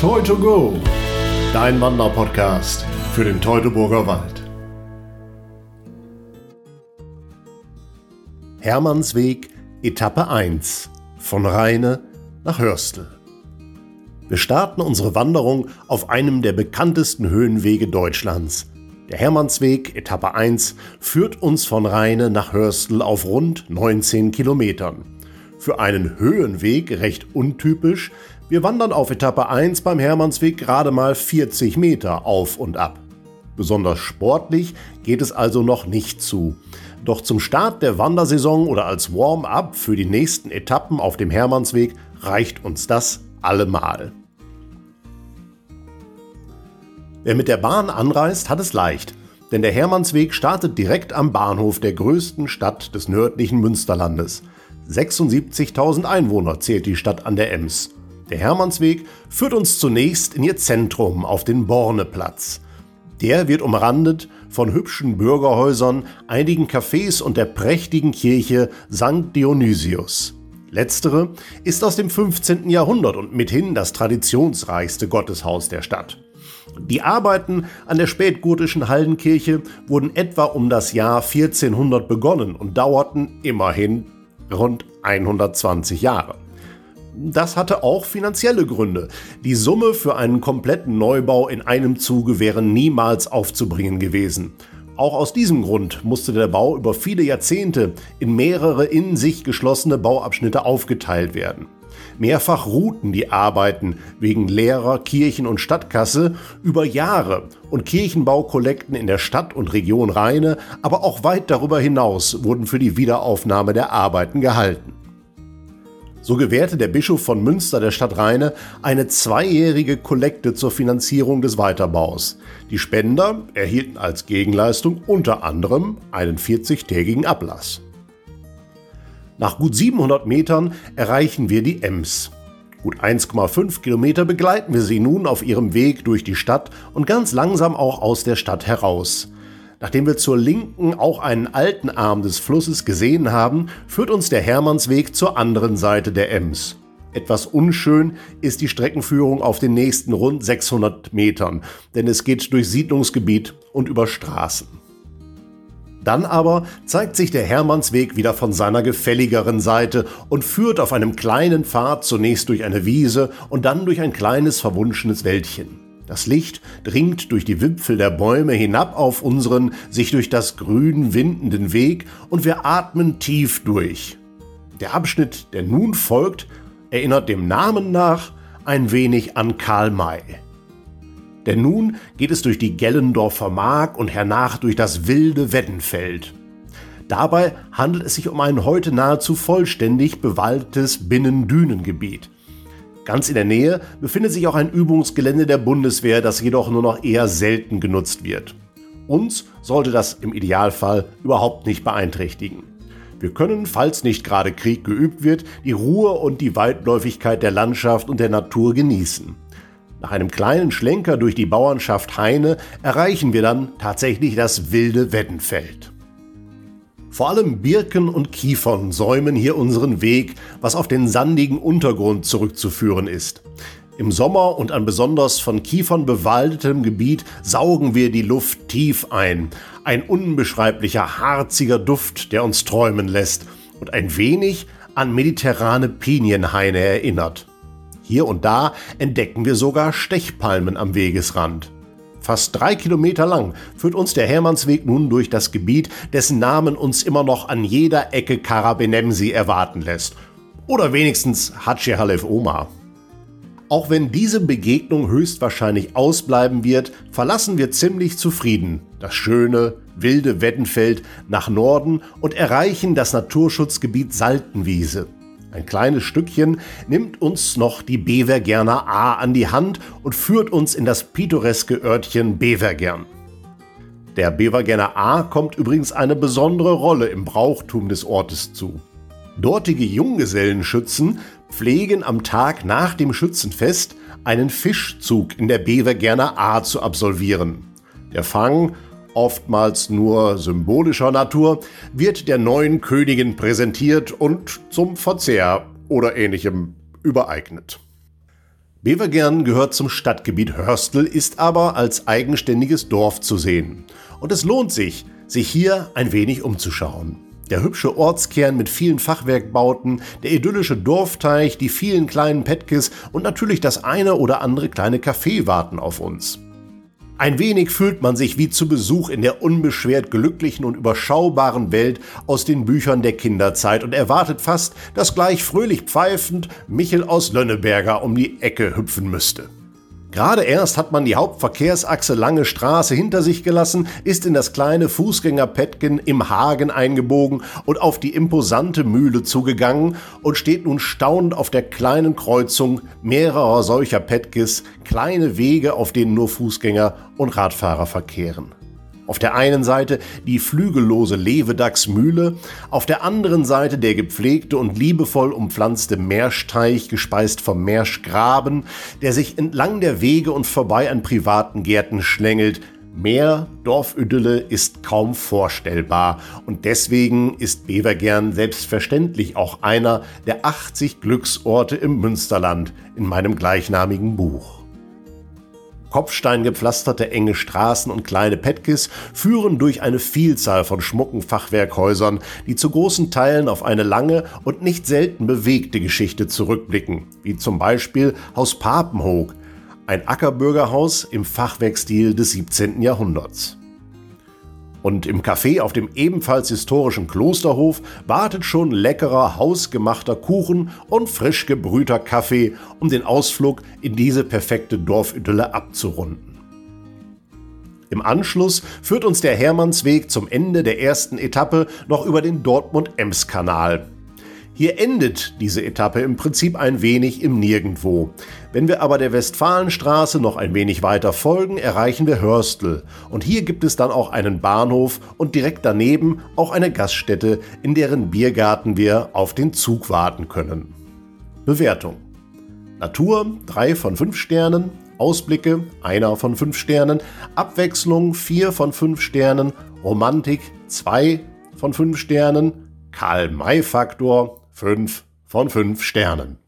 Toi2Go, dein Wanderpodcast für den Teutoburger Wald. Hermannsweg, Etappe 1, von Rheine nach Hörstel. Wir starten unsere Wanderung auf einem der bekanntesten Höhenwege Deutschlands. Der Hermannsweg, Etappe 1, führt uns von Rheine nach Hörstel auf rund 19 Kilometern. Für einen Höhenweg recht untypisch. Wir wandern auf Etappe 1 beim Hermannsweg gerade mal 40 Meter auf und ab. Besonders sportlich geht es also noch nicht zu. Doch zum Start der Wandersaison oder als Warm-up für die nächsten Etappen auf dem Hermannsweg reicht uns das allemal. Wer mit der Bahn anreist, hat es leicht, denn der Hermannsweg startet direkt am Bahnhof der größten Stadt des nördlichen Münsterlandes. 76.000 Einwohner zählt die Stadt an der Ems. Der Hermannsweg führt uns zunächst in ihr Zentrum auf den Borneplatz. Der wird umrandet von hübschen Bürgerhäusern, einigen Cafés und der prächtigen Kirche St. Dionysius. Letztere ist aus dem 15. Jahrhundert und mithin das traditionsreichste Gotteshaus der Stadt. Die Arbeiten an der spätgotischen Hallenkirche wurden etwa um das Jahr 1400 begonnen und dauerten immerhin rund 120 Jahre. Das hatte auch finanzielle Gründe. Die Summe für einen kompletten Neubau in einem Zuge wäre niemals aufzubringen gewesen. Auch aus diesem Grund musste der Bau über viele Jahrzehnte in mehrere in sich geschlossene Bauabschnitte aufgeteilt werden. Mehrfach ruhten die Arbeiten wegen leerer Kirchen- und Stadtkasse über Jahre und Kirchenbaukollekten in der Stadt und Region Rheine, aber auch weit darüber hinaus wurden für die Wiederaufnahme der Arbeiten gehalten. So gewährte der Bischof von Münster der Stadt Rheine eine 2-jährige Kollekte zur Finanzierung des Weiterbaus. Die Spender erhielten als Gegenleistung unter anderem einen 40-tägigen Ablass. Nach gut 700 Metern erreichen wir die Ems. Gut 1,5 Kilometer begleiten wir sie nun auf ihrem Weg durch die Stadt und ganz langsam auch aus der Stadt heraus. Nachdem wir zur Linken auch einen alten Arm des Flusses gesehen haben, führt uns der Hermannsweg zur anderen Seite der Ems. Etwas unschön ist die Streckenführung auf den nächsten rund 600 Metern, denn es geht durch Siedlungsgebiet und über Straßen. Dann aber zeigt sich der Hermannsweg wieder von seiner gefälligeren Seite und führt auf einem kleinen Pfad zunächst durch eine Wiese und dann durch ein kleines verwunschenes Wäldchen. Das Licht dringt durch die Wipfel der Bäume hinab auf unseren sich durch das Grün windenden Weg und wir atmen tief durch. Der Abschnitt, der nun folgt, erinnert dem Namen nach ein wenig an Karl May. Denn nun geht es durch die Gellendorfer Mark und hernach durch das wilde Weddenfeld. Dabei handelt es sich um ein heute nahezu vollständig bewaldetes Binnendünengebiet. Ganz in der Nähe befindet sich auch ein Übungsgelände der Bundeswehr, das jedoch nur noch eher selten genutzt wird. Uns sollte das im Idealfall überhaupt nicht beeinträchtigen. Wir können, falls nicht gerade Krieg geübt wird, die Ruhe und die Weitläufigkeit der Landschaft und der Natur genießen. Nach einem kleinen Schlenker durch die Bauernschaft Heine erreichen wir dann tatsächlich das wilde Weddenfeld. Vor allem Birken und Kiefern säumen hier unseren Weg, was auf den sandigen Untergrund zurückzuführen ist. Im Sommer und an besonders von Kiefern bewaldetem Gebiet saugen wir die Luft tief ein. Ein unbeschreiblicher, harziger Duft, der uns träumen lässt und ein wenig an mediterrane Pinienhaine erinnert. Hier und da entdecken wir sogar Stechpalmen am Wegesrand. Fast 3 Kilometer lang führt uns der Hermannsweg nun durch das Gebiet, dessen Namen uns immer noch an jeder Ecke Karabenemsi erwarten lässt. Oder wenigstens Hatsche Halef Oma. Auch wenn diese Begegnung höchstwahrscheinlich ausbleiben wird, verlassen wir ziemlich zufrieden das schöne, wilde Weddenfeld nach Norden und erreichen das Naturschutzgebiet Saltenwiese. Ein kleines Stückchen nimmt uns noch die Bevergerner Aa an die Hand und führt uns in das pittoreske Örtchen Bevergern. Der Bevergerner Aa kommt übrigens eine besondere Rolle im Brauchtum des Ortes zu. Dortige Junggesellenschützen pflegen am Tag nach dem Schützenfest einen Fischzug in der Bevergerner Aa zu absolvieren. Der Fang, oftmals nur symbolischer Natur, wird der neuen Königin präsentiert und zum Verzehr oder Ähnlichem übereignet. Bevergern gehört zum Stadtgebiet Hörstel, ist aber als eigenständiges Dorf zu sehen. Und es lohnt sich, sich hier ein wenig umzuschauen. Der hübsche Ortskern mit vielen Fachwerkbauten, der idyllische Dorfteich, die vielen kleinen Petkes und natürlich das eine oder andere kleine Café warten auf uns. Ein wenig fühlt man sich wie zu Besuch in der unbeschwert glücklichen und überschaubaren Welt aus den Büchern der Kinderzeit und erwartet fast, dass gleich fröhlich pfeifend Michel aus Lönneberger um die Ecke hüpfen müsste. Gerade erst hat man die Hauptverkehrsachse Lange Straße hinter sich gelassen, ist in das kleine Fußgängerpättgen im Hagen eingebogen und auf die imposante Mühle zugegangen und steht nun staunend auf der kleinen Kreuzung mehrerer solcher Pättges, kleine Wege, auf denen nur Fußgänger und Radfahrer verkehren. Auf der einen Seite die flügellose Levedachsmühle, auf der anderen Seite der gepflegte und liebevoll umpflanzte Meersteich, gespeist vom Meerschgraben, der sich entlang der Wege und vorbei an privaten Gärten schlängelt. Mehr Dorfidylle ist kaum vorstellbar und deswegen ist Bevergern selbstverständlich auch einer der 80 Glücksorte im Münsterland in meinem gleichnamigen Buch. Kopfsteingepflasterte enge Straßen und kleine Pätkes führen durch eine Vielzahl von schmucken Fachwerkhäusern, die zu großen Teilen auf eine lange und nicht selten bewegte Geschichte zurückblicken, wie zum Beispiel Haus Papenhoek, ein Ackerbürgerhaus im Fachwerkstil des 17. Jahrhunderts. Und im Café auf dem ebenfalls historischen Klosterhof wartet schon leckerer, hausgemachter Kuchen und frisch gebrühter Kaffee, um den Ausflug in diese perfekte Dorfidylle abzurunden. Im Anschluss führt uns der Hermannsweg zum Ende der ersten Etappe noch über den Dortmund-Ems-Kanal. Hier endet diese Etappe im Prinzip ein wenig im Nirgendwo. Wenn wir aber der Westfalenstraße noch ein wenig weiter folgen, erreichen wir Hörstel. Und hier gibt es dann auch einen Bahnhof und direkt daneben auch eine Gaststätte, in deren Biergarten wir auf den Zug warten können. Bewertung: Natur 3 von 5 Sternen, Ausblicke 1 von 5 Sternen, Abwechslung 4 von 5 Sternen, Romantik 2 von 5 Sternen, Karl-May-Faktor 5 von 5 Sternen.